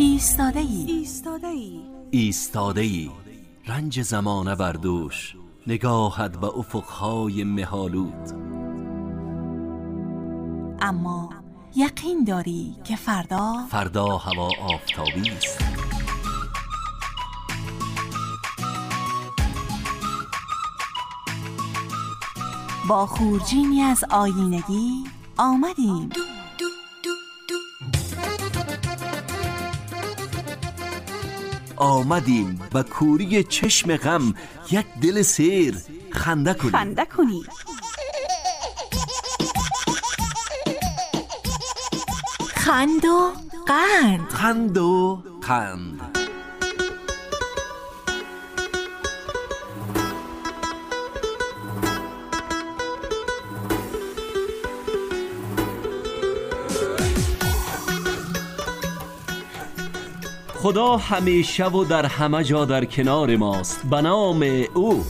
ایستاده‌ای رنج زمانه بر دوش، نگاهت به افقهای مه‌آلود. اما یقین داری که فردا هوا آفتابی است. با خورجینی از آیینگی آمدیم به کوری چشم غم یک دل سیر خنده کنی. خند و قند. خدا همیشه و در همه جا در کنار ماست، به نام او.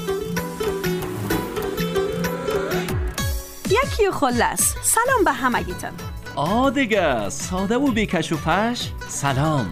یکی خلاص سلام به همگیتون. دیگه ساده و بیکش و فش سلام.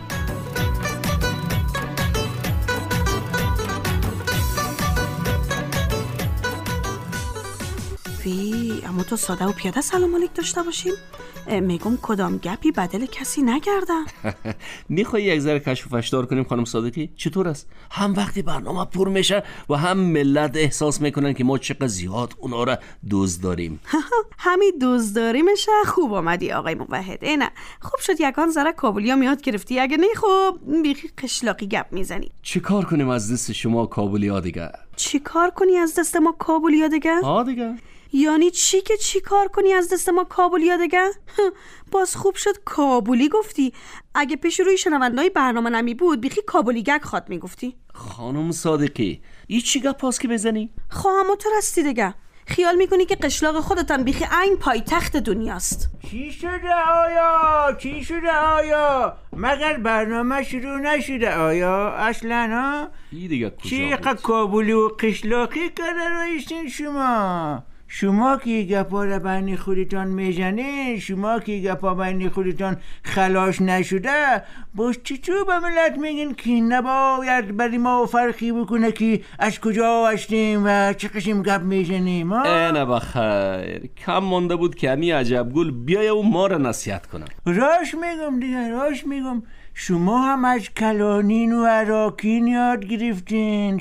اما تو ساده و پیاده سلام علیک داشته باشیم؟ میگم کدام گپی بدل کسی نگردم. میخوایی یک ذره کشف و فشدار کنیم خانم صادقی؟ چطور است؟ هم وقتی برنامه پر میشه و هم ملت احساس میکنن که ما چقدر زیاد اونا را دوست داریم. همین دوستداری میشه. خوب آمدی آقای موحد. نه خوب شد یکان ذره کابلیام یاد گرفتی، اگه نه خب بیخی قشلاقی گپ میزنی. چی کار کنیم از دست شما کابلیا دیگه؟ چی کار کنی از دست ما کابلیا دیگه؟ دیگه یعنی چی که چی کار کنی از دست ما کابلیا دیگه؟ باز خوب شد کابلی گفتی. اگه پیش روی شنوندای برنامه نمی بود بیخی کابلی گگ خواد میگفتی. خانم صادقی این چی گپاست که بزنی؟ خواهم تو رستی دیگه. خیال میکنی که قشلاق خودتان بیخی عین پایتخت دنیاست. چی شده آیا؟ مگر برنامه شروع نشده آیا؟ اصلا ها؟ این دیگه کجا چی کابلی و قشلاقی کرده رایستین شما که گپا را بین خودتان میزنین، شما که گپا بین خودتان خلاص نشده، باز چطور به ملت میگین که نباید برای ما فرقی بکنه که از کجا هستیم و چه قسم گپ میزنیم؟ نه بخیر کم مانده بود که امی عجبگل بیایه و ما را نصیحت کنم. راست میگم شما هم از کلانین و عراکین یاد گرفتین.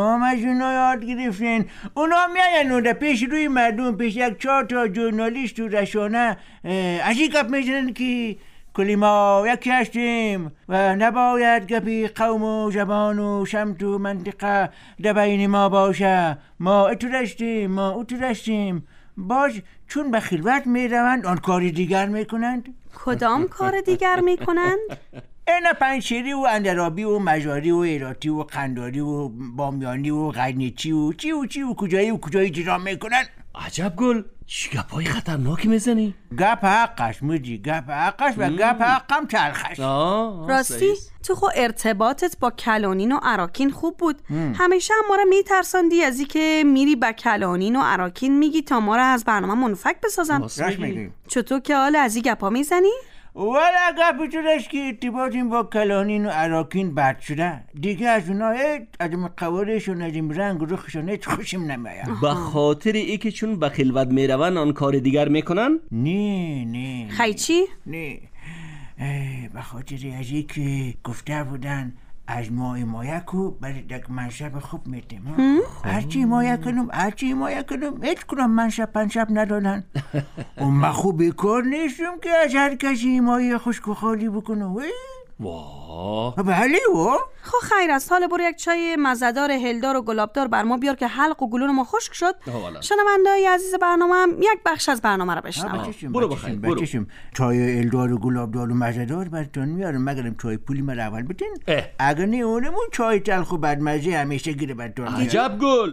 اونا میاین پیش روی مردم، پیش یک 4 تا ژورنالیست و رسانه از این گپ میزنن که کلی ما یکی هستیم و نباید گپی قوم و زبان و سمت و منطقه در بین ما باشه. ما اتو داشتیم. باز چون به خلوت میروند آن کاری دیگر میکنند. کدام کار دیگر میکنند؟ اینا پنشیری و اندرابی و مجاری و ایراتی و قنداری و بامیانی و غنیچی و چی و کجایی جرام میکنن. عجب گل چی گپای خطرناکی میزنی؟ گپ حقش مجی، گپ حقش و گپ حقم تلخش. راستی تو خو ارتباطت با کلانین و عراکین خوب بود. همیشه هم ما را میترساندی از این که میری با کلانین و عراکین میگی تا ما را از برنامه منفک بسازن. چطور که حال از این گپا میزنی؟ ولی گپی تو داشت که ارتباطیم با کلانین و عراکین بد شده دیگه. از اونا از قوارشون از این رنگ و رخشون خوشم نمیاد. به خاطر ای که چون به خلوت میرون آن کار دیگر میکنن؟ نه خیچی؟ نه به خاطر از ای که گفته بودن از ما حمایت و برای یک منشب خوب میدیم. هرچی حمایت کنم هیچ کنم منشب پنشب ندادن. من خوب بیکار نیستم که از هر کسی حمایت خشک و خالی بکنم. بله خب خیر است. حالا برو یک چای مزه‌دار هلدار و گلابدار بر ما بیار که حلق و گلون ما خشک شد. شنونده‌های عزیز برنامه هم یک بخش از برنامه را بشنون. برو بخیر. چای هلدار و گلابدار و مزه‌دار براتون میارم، مگرم چای پولی من اول بدین. اگر نه اونمون چای تلخ و بدمزه همیشه گیره براتون. عجب گل.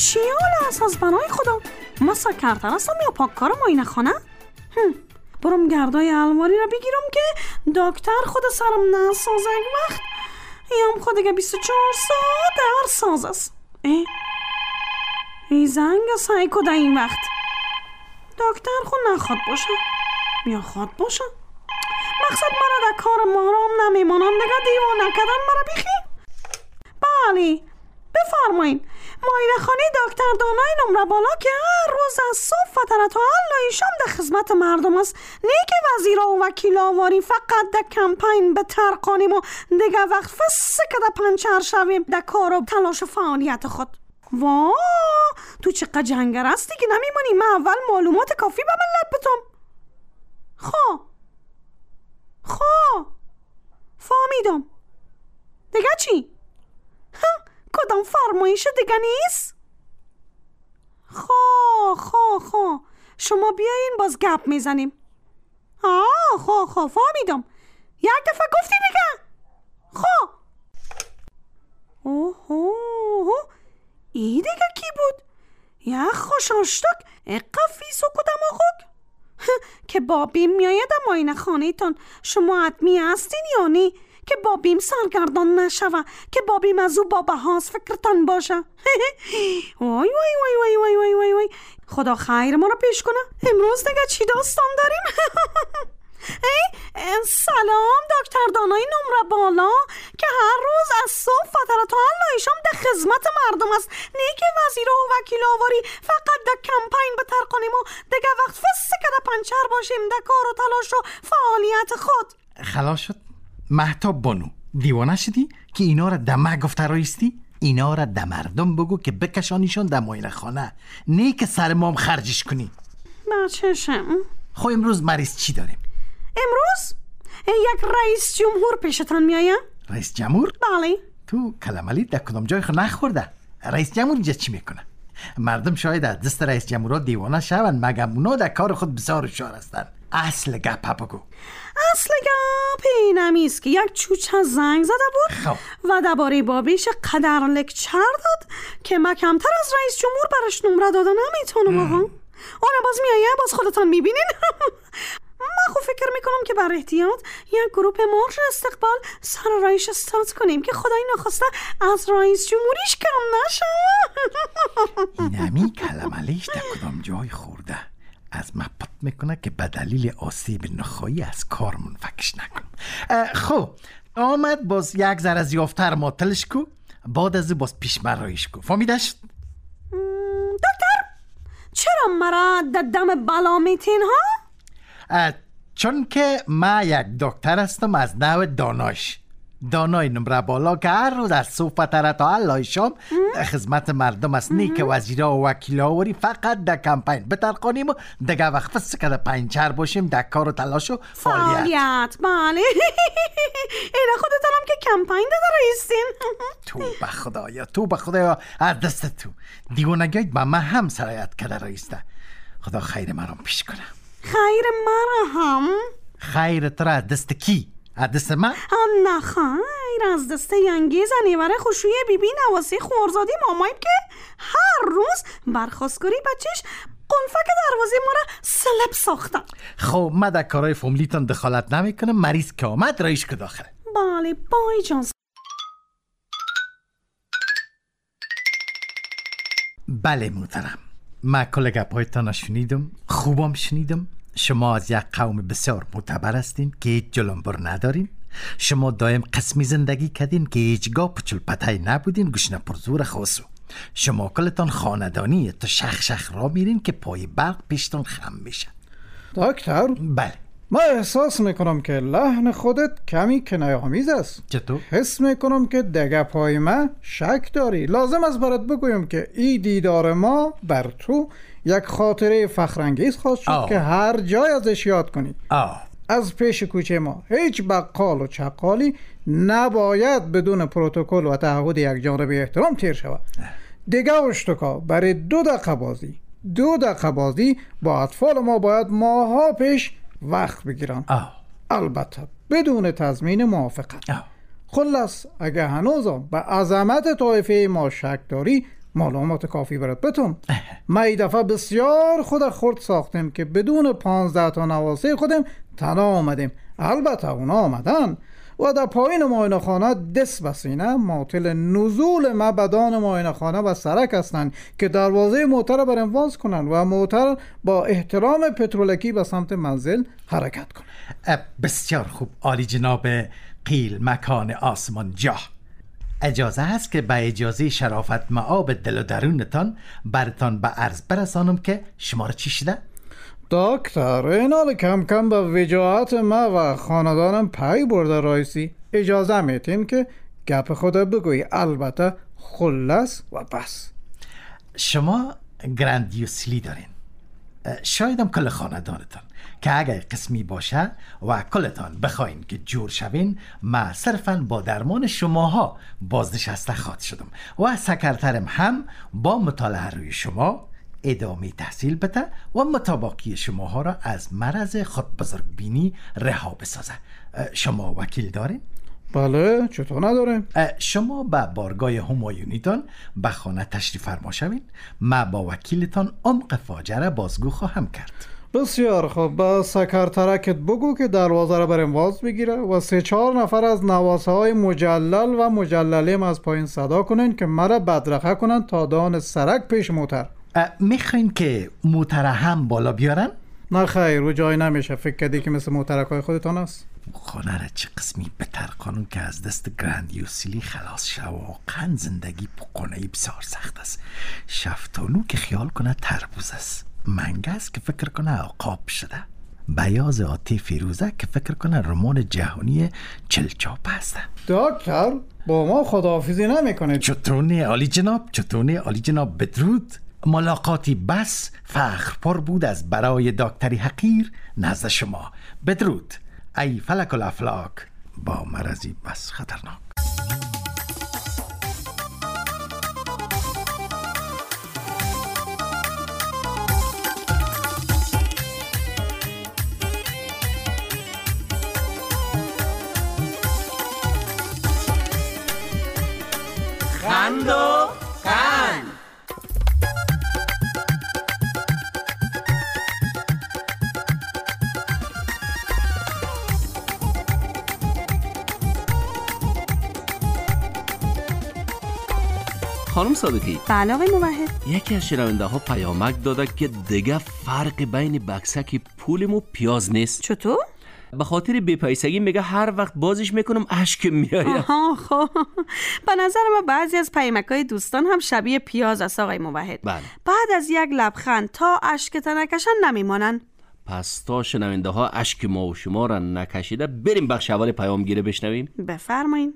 چی حال اساس بنای خدا؟ ما سکرتر هستم یا پاککار معاینه خانه؟ برم گردای الماری را بگیرم که دکتر خود سرم نسازه وقت یام خود دیگه 24 ساعت در ساز است. ای زنگ سعی کده این وقت دکتر خود نخواد باشه یا خواد باشه. مقصد مرا در کار مارام نمیمانم دیگه دیوانه کردن مرا بیخی. بله بفرمایین. معاینه خانه دکتر دانای نمره بالا که هر روز از صبح و تا حال شام در خدمت مردم است. نه که وزیرا و وکیلا واری فقط در کمپین به تر کنیم و دیگه وقت فسکه در پنچر شویم در کار و تلاش و فعالیت خود. وا تو چقدر جنگر هستی که نمیمانی من اول معلومات کافی به ملت بتم. فهمیدم. دیگه چی؟ کدام فرمایش دیگه نیست؟ شما بیاین باز گپ میزنیم. فهمیدم. یک دفعه گفتی دیگه. ای دیگه کی بود؟ یک خوشاشتک اقفیس و کدام خوک که بابیم میاید معاینه خانه تان. شما حتمی هستین یا نی که بابیم سرگردان نشوه که بابیم از او با بهاس فکرتان باشه. وای وای وای وای وای وای وای وای خدا خیر ما رو پیش کنه. امروز دیگه چی داستان داریم؟ سلام دکتر دانای نمره بالا که هر روز از صبح فتره تا حال شام در خدمت مردم است. نه که وزیر و وکیل آواری فقط در کمپین بتر کنیم و دیگه وقت فسکه در پنچر باشیم در کار و تلاش و فعالیت خود. خلاص شد مهتاب بانو دیوانه شدی که اینا را دمه گفته رایستی؟ اینا را در مردم بگو که بکشانیشان در معاینه خانه، نه که سر مام خرجش کنی. بچه‌شم خب امروز مریض چی داریم؟ امروز یک رئیس جمهور پیشتان میایم. رئیس جمهور؟ بله. تو کلمالی در کدام جای خود نخورده؟ رئیس جمهور اینجا چی میکنه؟ مردم شاید از دست رئیس جمهورها دیوانه شوند مگم اونا در کار خود بسیار هوشیار هستند. اصل گپ بگو. اصل گپ اینمیست که یک چوچه زنگ زده بود و درباره بابیش قدر لکچر داد که من کمتر از رئیس جمهور برش نمره داده نمیتونم. آقا اون باز میایه باز خودتان میبینین. من خوب فکر میکنم که بر احتیاط یک گروپ مارش استقبال سر رایش استارت کنیم که خدای نخواسته از رئیس جمهوریش کم نشه. اینمی کلملیش در کدام جای خورده از من پت میکنه که به دلیل آسیب نخایی از کار منفکش نکنم. خب آمد باز یک ذره زیافتر ماتلش کو بعد از باز پیش مرایش کو. فهمیدش؟ دکتر چرا مرا در دم بلا میتین ها؟ چون که من یک دکتر هستم از نوع دانای نمره بالا که هر روز از صبح تا حال شام خدمت مردم است. نه که وزیرا و وکیلا وری فقط در کمپین بتر کنیم و دیگه وقت فسکه در پنچر باشیم در کار و تلاش و فعالیت. بله اینا خودتانم که کمپین داده رئیسین. تو به خدایا از دست تو دیوانگیت با من هم سرایت کرده رئیسته. خدا خیر مرام پیش کنه. خیر مرا هم؟ خیر تو را از دست کی؟ از دست من؟ نه خیر از دست ینگیز نیوره خوشوی بیبی نواسی خورزادی مامایم که هر روز برخواستگاری بچهش قلفک دروازه ما را سلب ساختن. خب من در کارهای فاملیتان دخالت نمی کنم. مریض که آمد رایش که داخل. بله بای جان. بله محترم من کل گپایتان شنیدم خوبم شنیدم. شما از یک قوم بسیار معتبر هستین که هیچ جلنبر ندارین. شما دایم قسمی زندگی کردین که هیچگاه پچل پتای نبودین گشنه پرزور خاصو. شما کلتان خاندانی تا شخ را میرین که پای برق پیشتان خم میشه. دکتر؟ بله من احساس میکنم که لحن خودت کمی کنایه‌آمیز است. چطور؟ حس میکنم که دیگه پای من شک داری. لازم است برات بگویم که این دیدار ما بر تو یک خاطره فخرانگیز خواهد شد که هر جای ازش یاد کنی. از پیش کوچه ما هیچ بقال و چقالی نباید بدون پروتکل و تعهد یک جانبه احترام تیر شود. دیگه اشتکا برای 2 دقیقه بازی با اطفال ما باید ماها پیش وقت بگیرن. البته بدون تضمین موافقت. خلاص اگه هنوزم به عظمت طایفه ما شک داری معلومات کافی برات بتون. ما این دفعه بسیار خود خورد ساختیم که بدون 15 تا نواسه خودم تنها آمدیم. البته اونا آمدن و در پایین معاینه خانه دست بسینه معطل نزول معبدان معاینه خانه و سرک هستند که دروازه موتر را برام باز کنند و موتر با احترام پترولکی به سمت منزل حرکت کنند. بسیار خوب عالی جناب قیل مکان آسمان جاه. اجازه هست که به اجازه شرافت معاب دل و درونتان برتان به عرض برسانم که شما را چی شده؟ دکتر این حال کم کم به وجاهت ما و خاندانم پی برده رایسی. اجازه میتیم که گپ خود بگوی، البته خلص و بس. شما گراندیوسلی دارین، شایدم کل خاندانتان که اگر قسمی باشه و کلتان بخواین که جور شوین، ما صرفا با درمان شماها بازنشسته خواهد شدم و سکرترم هم با مطالعه روی شما ادامه تحصیل بده و مطابقی شماها را از مرض خود بزرگبینی رها بسازه. شما وکیل دارین؟ بله، چطور نداریم؟ شما به بارگاه همایونیتان به خانه تشریف فرما شوین. ما با وکیلتان عمق فاجعه بازگو خواهم کرد. بسیار خوب، با سکرترکت بگو که دروازه را بریم باز بگیره و 3-4 نفر از نواسه های مجلل و مجللیم از پایین صدا کنین که مرا بدرخه کنن تا دان سرک پیش موتر. میخواین که موتر هم بالا بیارن؟ نه خیر، و جای نمیشه. فکر کردی که مثل موترک های خودتان است؟ خانه را چه قسمی بتر قانون که از دست گراندیوسلی خلاص شد. واقعا زندگی پقانهی بسیار سخت است. شفتالو که خیال کنه تربوز است، منگس که فکر کنه عقاب شده، بیاز آتی فیروزه که فکر کنه رمان جهانی چلچاپ هسته. دکتر با ما خداحافظی نمیکنید؟ چطورنی عالی جناب، چطورنی عالی جناب. بدرود. ملاقاتی بس فخر پر بود از برای دکتری حقیر نزد شما. بدرود ای فلک الافلاک با مرضی بس خطرناک. خند و قند. خانم صادقی. بله آقای موحد. یکی از شنونده ها پیامک داده که دیگه فرق بین بکسک پولم و پیاز نیست. چطور؟ به خاطر بی‌پیسگی میگه هر وقت بازش میکنم اشک میآید. خب به نظر ما بعضی از پیامک‌های دوستان هم شبیه پیاز است آقای موحد. بله. بعد از یک لبخند تا اشک نکشن نمیمانن. پس تا شنونده ها اشک ما و شما را نکشیده، بریم بخش اول پیام گیره بشنویم. بفرمایین.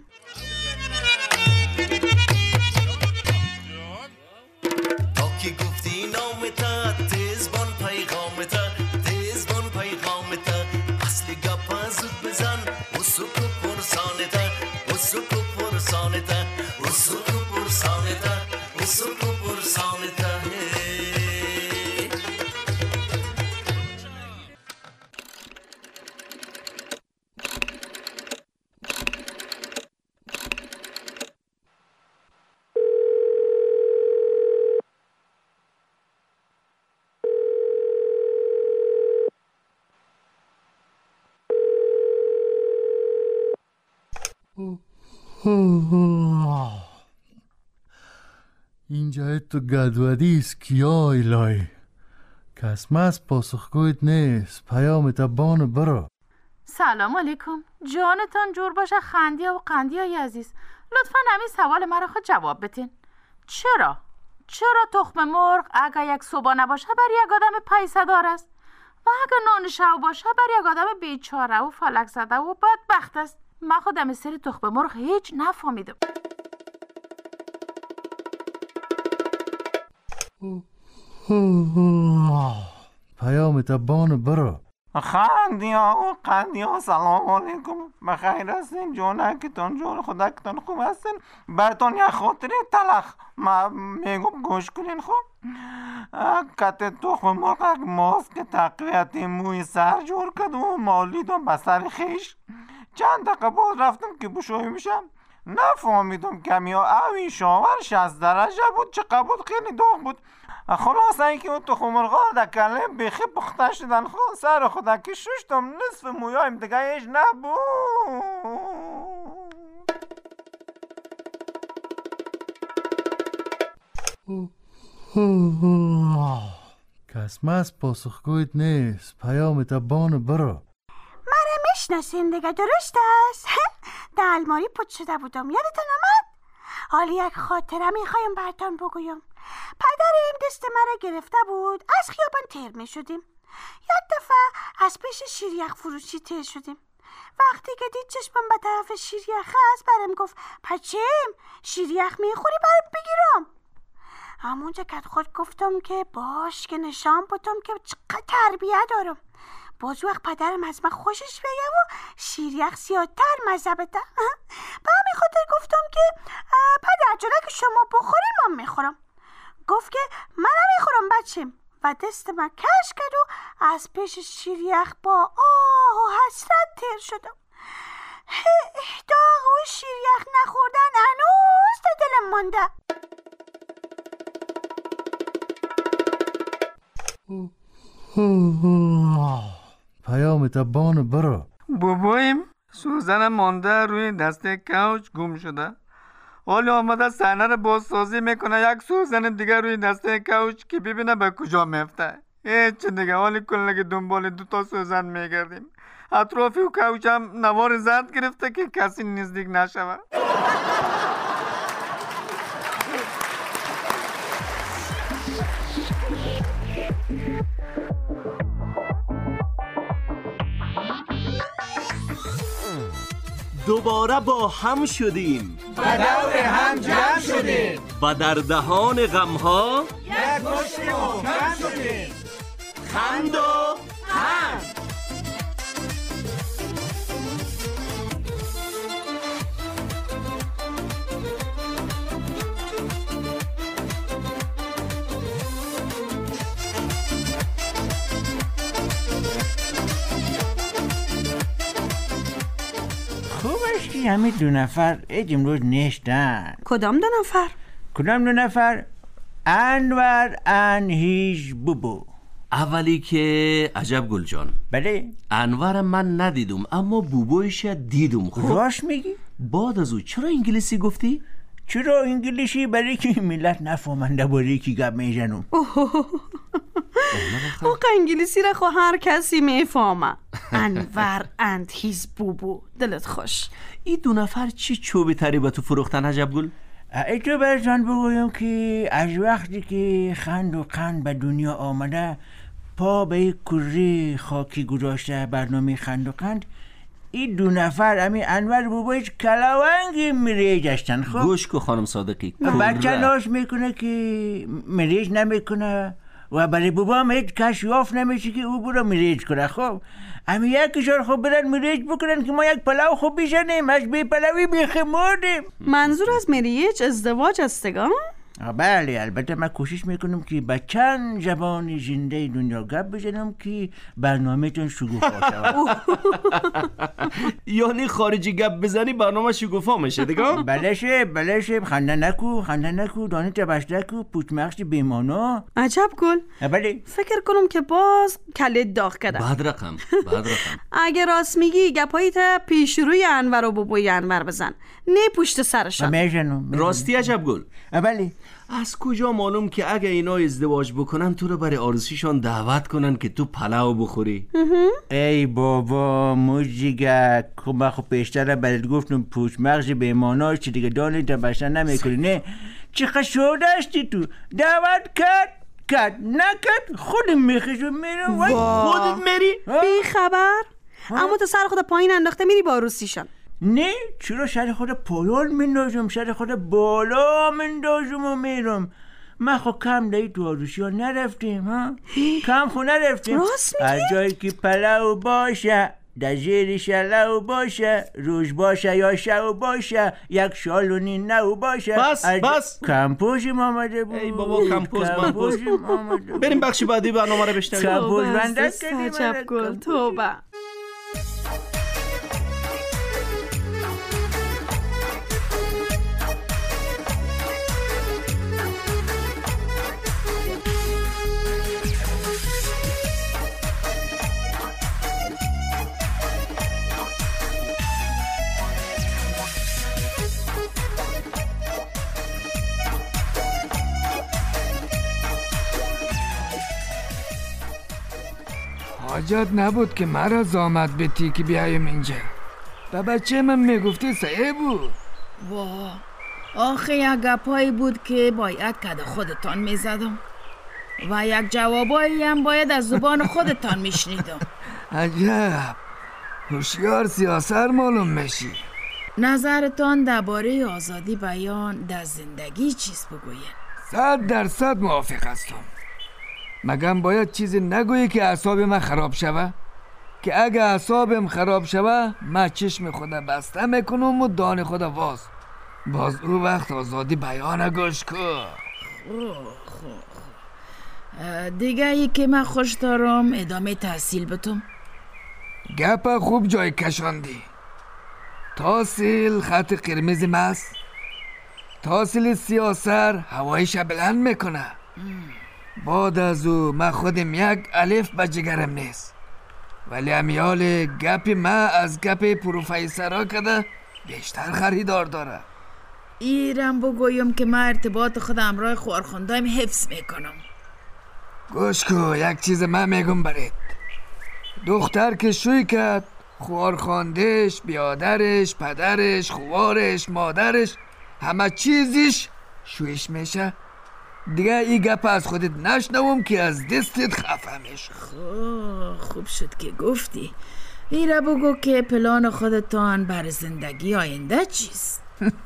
اینجا تو گدودیست کیا ایلای کس مست پاسخگویت نیست. پیامت بانو برو. سلام علیکم. جانتان جور باشه خندیا و قندیای عزیز. لطفا همین سوال مرا خود جواب بتین. چرا تخم مرغ اگه یک صبح نباشه بر یک آدم پیسه دار است و اگه نان شو باشه بر یک آدم بیچاره و فلک زده و بدبخت است؟ من خودم سری تخم مرغ هیچ نفهمیدم. پیامت بانو برو. خندیا و قندیا سلام علیکم. بخیر هستین؟ جونکتان جون خودکتان خوب هستین؟ برتون یک خاطره تلخ ما میگم گوش کنین. خوب کت تخم مرغ ماست که تقویت موی سر جور کرد و مالیدم به سر خیش. چند دقیقه بعد رفتم که بشوی میشم نفهمیدم کمی ها اوی شاور 60 درجه بود چقدر بود خیلی داغ بود. خلاصه اینکه اون تخم مرغا در کلم بیخی پخته شدن خود سر خدا که ششتم نصف مویایم دیگه ایش نبود. کس مست پاسخگویت نیست. پیامت بانو برو. مرا میشناسین دیگه درست است؟ در الماری پوت شده بودم یادتون آمد؟ حالا یک خاطره میخوایم براتون بگویم. پدرم دست مرا گرفته بود از خیابان تیر میشدیم. یک دفعه از پیش شیریخ فروشی تیر شدیم. وقتی که دید چشمم به طرف شیریخ است برم گفت پچیم شیریخ میخوری برم بگیرم. همونجا که خود گفتم که باش که نشان بدم که چقدر تربیه دارم. باز وقت پدرم از من خوشش بگه و شیریخ زیادتر مزه بده. به همین خاطر گفتم که پدر جونه که شما بخوریم من میخورم. گفت که من نمیخورم بچیم و دست من کش کرد و از پیش شیریخ با آه و حسرت تیر شدم. داغ و شیریخ نخوردن هنوز تا دلم مانده. پیامت بانو برو. بابایم سوزن مانده روی دسته کوچ گم شده. حالا آمده صحنه رو بازسازی میکنه یک سوزن دیگه روی دسته کوچ که ببینه به کجا میفته. هیچ دیگه حالی کلنگی دنبال 2 سوزن میگردیم. اطرافی و کوچ هم نوار زرد گرفته که کسی نزدیک نشوه. دوباره با هم شدیم و دور هم جمع شدیم و در دهان غمها یک مشت محکم شدیم. خند و هم خوبش که همه 2 نفر امروز نشتن. کدام 2 نفر؟ کدام 2 نفر؟ انور انهیج بوبو. اولی که عجب گل جان. بله انورم من ندیدم اما بوبویش دیدم. خب راست میگی؟ بعد از او چرا انگلیسی گفتی؟ چرا انگلیسی؟ برای که ملت نفهمنده باره که گپ میزنم. اوه انگلیسی را خو هر کسی میفهمه. انور اند هیز بوبو. دلت خوش. این 2 نفر چی چوبی تری به تو فروختن عجب گل؟ ایتو براتون بگویم که از وقتی که خند و قند به دنیا آمده پا به کره خاکی گذاشته برنامه خند و قند، این 2 نفر همین انور بابایش کلاونگی مریج هستن. خب گوش کو خانم صادقی. بچه لاش میکنه که مریج نمیکنه و برای بابا هم هیچ کشیاف نمیشه که او برو مریج کنه. خب همین یکیشار خب برن مریج بکنن که ما یک پلاو خوب بیشنیم از بی پلاوی بیخمردیم. منظور از مریج ازدواج استگان؟ بله البته من کوشش میکنم که با چند زبان زنده دنیا گپ بزنم که برنامه تون شگوفا شود. یعنی خارجی گپ بزنی برنامه شگوفا میشه دیگه؟ بله خنده نکو دانه تبشتکو پوچ مخش بیمانا. عجب گل. بله فکر کنم که باز کلت داغ کده. بعد رقم اگه راست میگی گپاییت پیش روی انور و بابای انور بزن نه پشت سرشان. میزنم. راستی عجب گل. بله از کجا معلوم که اگه اینا ازدواج بکنن تو رو برای عروسیشان دعوت کنن که تو پلاو بخوری؟ ای بابا موجیگه که خب پیشتر برات گفتم پوچ مغز بیماناش چی دیگه دانه تا بشن نمیکنی. نه چقدر شده اشتی تو دعوت کرد نکرد خودم میخشم میرم. خودت میری؟ بی خبر؟ اما تو سر خود پایین انداخته میری با عروسیشان. نه چرا سر خود پایان مندازم، سر خود بالا مندازم و میرم. من خب کم دایی تو عروسی ها نرفتیم ها؟ کم خو نرفتیم. راست میگی؟ از جایی که پلاو باشه در زیر شلو باشه روش باشه یا شو باشه یک شالونی نو باشه. بس کمپوشیم آمده بود. ای بابا کمپوز بریم بخش بعدی برنامه رو بشنویم. کمپوز بنده کردیم. عجب گل توبه. حاجت نبود که مرا زامت بتی که بیایم اینجا. به بچه من میگفتی صحیح بود. واه، آخه یک گپایی بود که باید کد خودتان میزدم و یک جوابایی هم باید از زبان خودتان میشنیدم. عجب، هوشیار سیاسر معلوم میشی. نظرتان درباره آزادی بیان در زندگی چیز بگوین؟ 100% موافق هستم. مگم باید چیزی نگویی که اعصاب من خراب شوه؟ که اگه اعصابم خراب شوه من چشم خدا بسته میکنم و دان خدا باز او وقت آزادی بیان گوش کن. دیگه ای که من خوش دارم ادامه تحصیل بتم. گپ خوب جای کشاندی. تحصیل خط قرمز ماست. تحصیل سیاسر هوایش بلند میکنه. بعد از او من خودم یک الف به جگرم نیست، ولی امیال گپ من از گپ پروفیسرها کده بیشتر خریدار داره. ایرم بگویم که من ارتباط خود همراه خوارخوندایم حفظ میکنم. گوش کو، یک چیز من میگم برید. دختر که شوی کرد، خوارخواندش، بیادرش، پدرش، خوارش، مادرش، همه چیزش شویش میشه. دیگه ای گپ از خودت نشنوم که از دستت خفه میشه. خوب شد که گفتی. ایره بگو که پلان خودتان بر زندگی آینده چیست؟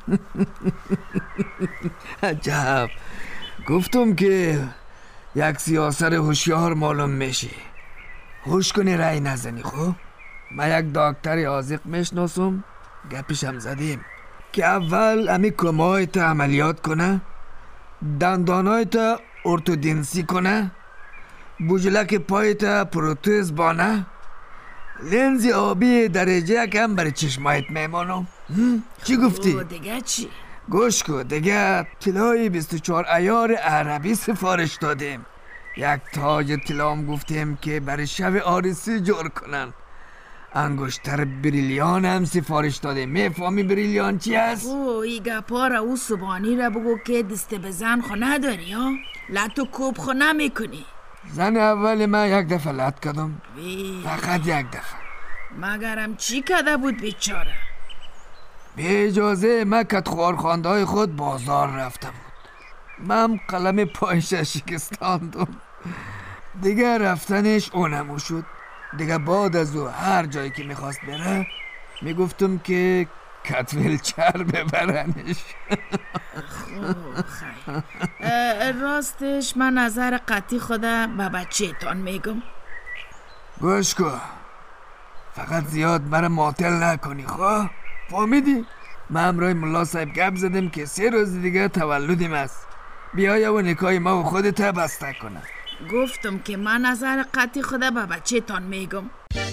عجب، گفتم که یک سیاسر هوشیار معلوم میشی. هوش کنی رای نزنی. خب من یک دکتر عازق میشناسم، گپشم زدیم که اول امی کمایت عملیات کنه، دندانایت ارتودنسی کنه، بوجلک پایت پروتز بانه، لنز آبی درجه کم برای چشمایت میمانم. چی گفتی؟ دیگه چی؟ گوش کو، دیگه طلای 24 عیار عربی سفارش دادیم. یک تاج طلام گفتیم که برای شب عروسی جور کنن. انگشتر بریلیان هم سفارش داده. میفهمی بریلیان چی هست؟ ای گپا را او سبانی را بگو که دست به زن خو نداری ها؟ لط و کوب خو نمیکنی. زن اول من یک دفعه لط کدم، فقط یک دفعه. مگرم چی کده بود بیچاره؟ به اجازه من کت خوارخوانده های خود بازار رفته بود. من قلم پایش شکستاندم. دیگه رفتنش اونمو شد. دیگه بعد از او هر جایی که میخواست بره میگفتم که کتولچر ببرنش. راستش من نظر قطعی خودم به بچه تان میگم. گوش کن، فقط زیاد مرا معطل نکنی. خواه فهمیدی؟ من همراه ملا صاحب گپ زدم که 3 روز دیگه تولدیم است. بیای و نکای ما و خودت بسته کنم. گفتم که من نظر قطعی خودم به بچه تان میگم.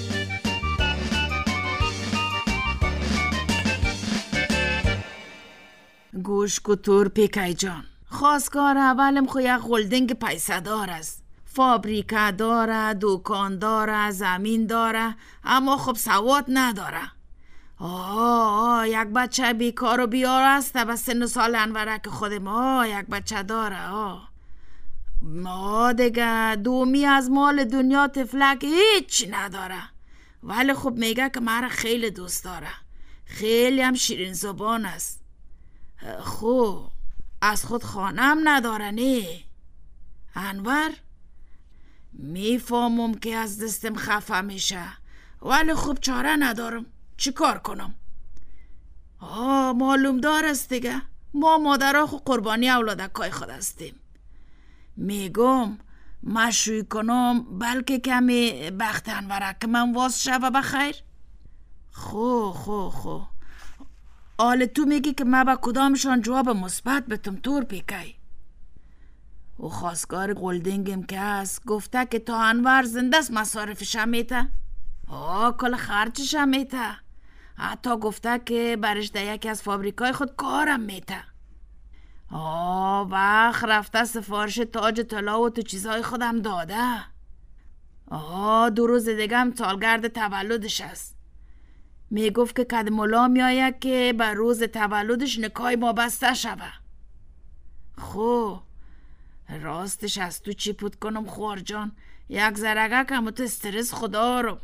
گوش کو تور پیکای جان، خواستگار اولم خو یک هلدینگ پیسه دار است. فابریکه داره، دکان داره، زمین داره، اما خب سواد نداره. یک بچه بیکار و بیار است به سن سال انورک خود ما. یک بچه داره. دیگه دومی از مال دنیا تفلک هیچ نداره، ولی خب میگه که مرا خیلی دوست داره. خیلی هم شیرین زبان است. خب از خود خانم نداره نه انور؟ میفهمم که از دستم خفه میشه، ولی خب چاره ندارم. چی کار کنم؟ معلوم دار است دیگه، ما مادرها خود قربانی اولادکای خود هستیم. میگم مشوی کنم بلکه کمی بخت انورک من واس شوه بخیر. خو حال تو میگی که من با کدامشان جواب مثبت بتم تور پیکی؟ و خواستگار گلدینگم که هست گفته که تا انور زنده است مصارفش هم میته. کل خرچش هم میته. حتی گفته که برش در یکی از فابریکای خود کارم میته. وقت رفته سفارش تاج طلا و تو چیزهای خودم داده. 2 روز دیگه هم سالگرد تولدش است. میگفت که کد ملا میایه که بر روز تولدش نکای ما بسته شوه. راستش از تو چی پود کنم خوار جان؟ یک زرگه کم تو استرس خدا رو.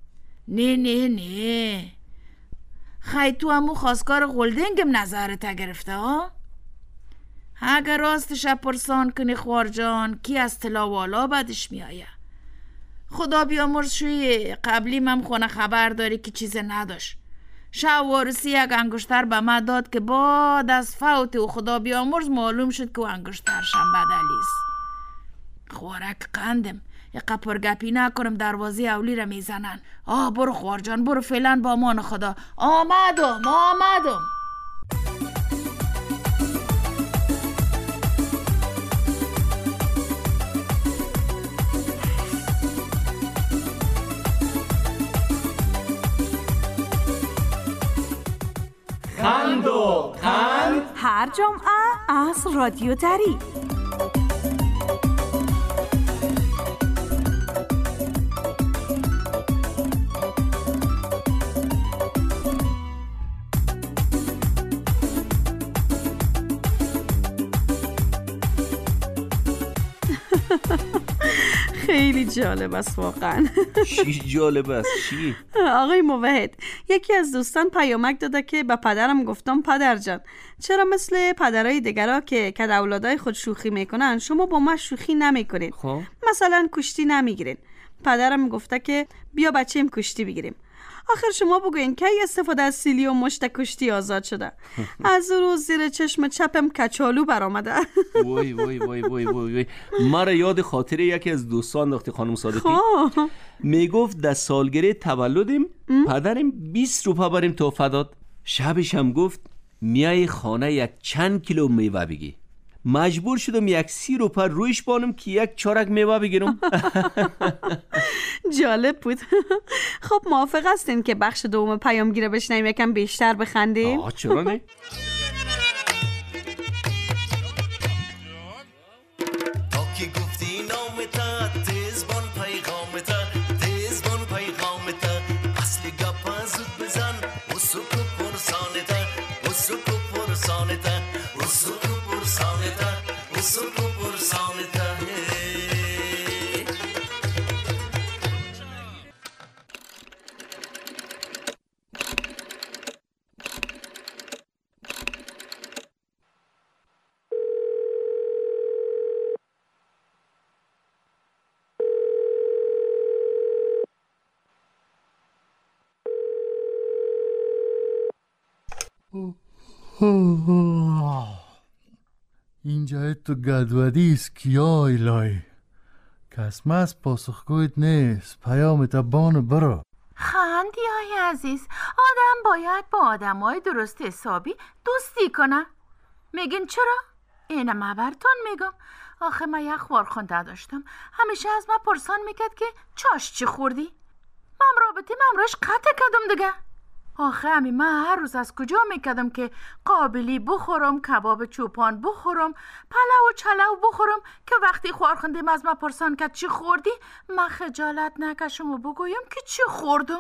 نه خیلی تو همو خواستگار غلدنگم نظرت گرفته ها؟ اگر راستش پرسان کنی خوارجان کی از تلاوالا بدش میایه. خدا بیامرز شوی قبلی من خونه خبر داری که چیز نداشت. شب وارسی یک انگشتر به من داد که بعد از فوت و خدا بیامرز معلوم شد که انگشترشم بدلیست. خوارک قندم یک پرگپی نکنم دروازه اولی را میزنن. برو خوارجان برو فعلا با امان خدا. آمدم خند و خند هر جمعه از رادیو دری. خیلی جالب است واقعا. چی جالب است؟ چی؟ آقای موحد، یکی از دوستان پیامک داده که به پدرم گفتم پدر جان چرا مثل پدرای دیگرها که اولادای خود شوخی میکنن شما با ما شوخی نمیکنین؟ خب مثلا کشتی نمیگیرین. پدرم گفته که بیا بچه‌م کشتی بگیریم. آخر شما بگوین کی استفاده از سیلی و مشت کشتی آزاد شده؟ از روز زیر چشم چپم کچالو برآمده. وای وای وای وای وای. مرا یاد خاطره یکی از دوستان انداختی خانم صادقی. میگفت در سالگرد تولدم پدرم 20 روپا بریم تحفه داد. شبش هم گفت میای خانه یک چند کیلو میوه بگی. مجبور شدم یک 30 روپا رویش بانم که یک چارک میوه بگیرم. جالب بود. خب موافق هستین که بخش دوم پیامگیر بشنیم یکم بیشتر بخندیم؟ چرا نه؟ اینجا تو گدودیست کیا الهی کس مست پاسخگویت نیست. پیامت بان برو. خندی های عزیز، آدم باید با آدم های درست حسابی دوستی کنه. میگین چرا؟ اینم براتون میگم. آخه من یک خوارخونده داشتم همیشه از من پرسان میکرد که چاش چی خوردی؟ من رابطه ممراش قطع کردم دیگه. آخه همی من هر روز از کجا میکردم که قابلی بخورم، کباب چوپان بخورم، پلو و چلو بخورم که وقتی خوارخوندیم از من پرسان کرد چی خوردی من خجالت نکشم و بگویم که چی خوردم.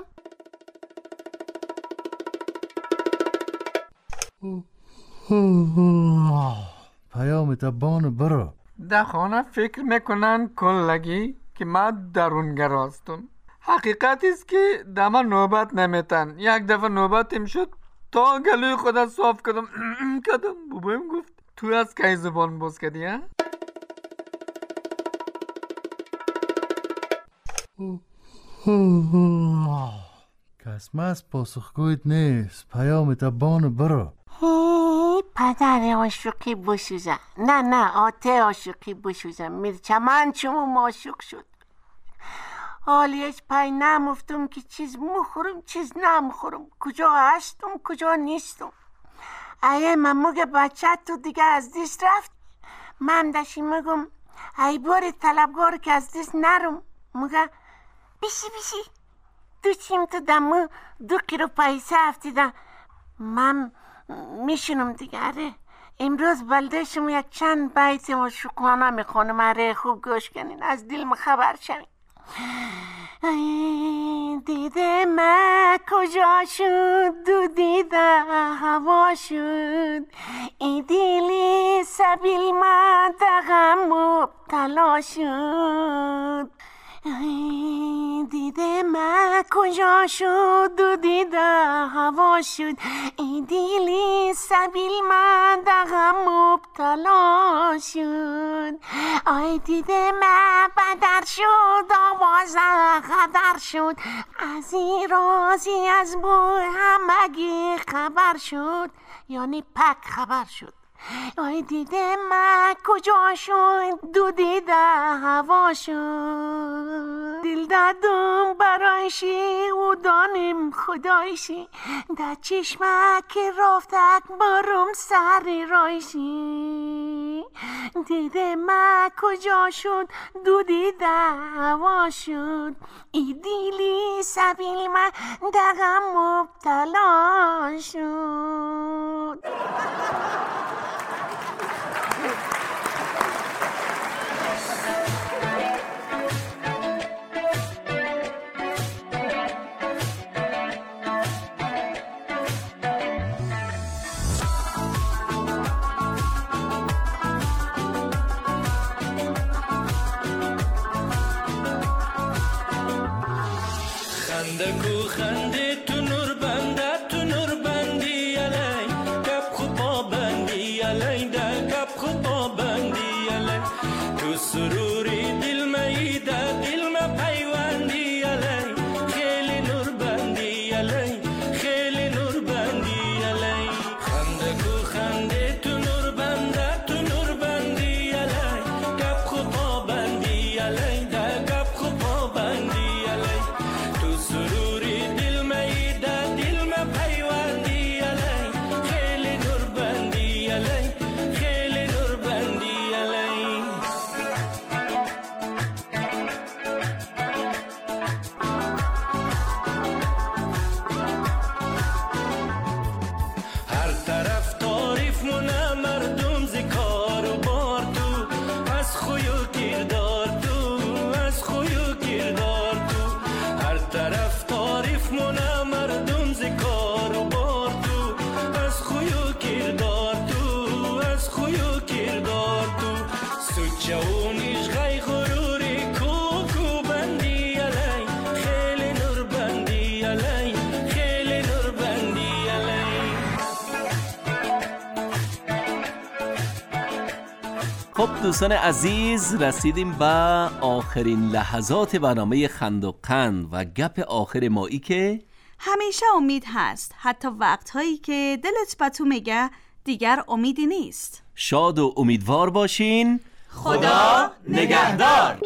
پیامت بان برو. در خانه فکر میکنن کلگی که من درونگر هستم. حقیقت است که دم نوبت نمیتن. یک دفعه نوبتیم شد تا گلوی خودت صاف کردم بابایم گفت تو از کی زبان باز کردی ها؟ کس مست پاسخگویت نیست. پیامت بان برو. پدر عاشقی بسوزم. نه آته عاشقی بسوزم. میرچمن چمو عاشق شد. حالیش پای نمفتم که چیز مخورم چیز نمخورم. کجا هستم کجا نیستم. ایه من موگه بچه تو دیگه از دیست رفت. من داشتی مگم ای باری طلبگار که از دیست نرم. موگه بیشی دو چیم تو دمو 2 کیلو پیسه افتیدم. من میشونم دیگه. اره امروز بلده شما یک چند بیت عاشقانه میخونم. اره خوب گوش کنین از دل خبر شوین. دیده من کجا شد دو دیده هوا شد. ای دیلی سبیل من دغم مبتلا شد. دیده من کجا شد و دیده هوا شد، ای دیلی سبیل من دغم مبتلا شد. آی دیده من بدر شد آواز خبر شد، از این رازی از بو همگی خبر شد، یعنی پک خبر شد. آی دیده من کجا شد دو دیده هوا شد، دل دادم برایشی و دانم خدایشی، در چشمک رفتک برم سر رایشی. دیده من کجا شد دو دیده هوا شد، ای دیلی سبیل من دغم مبتلا شد. خب دوستان عزیز، رسیدیم به آخرین لحظات برنامه خند و قند و گپ آخر مایی که همیشه امید هست، حتی وقتهایی که دلت به تو میگه دیگر امیدی نیست. شاد و امیدوار باشین. خدا نگهدار.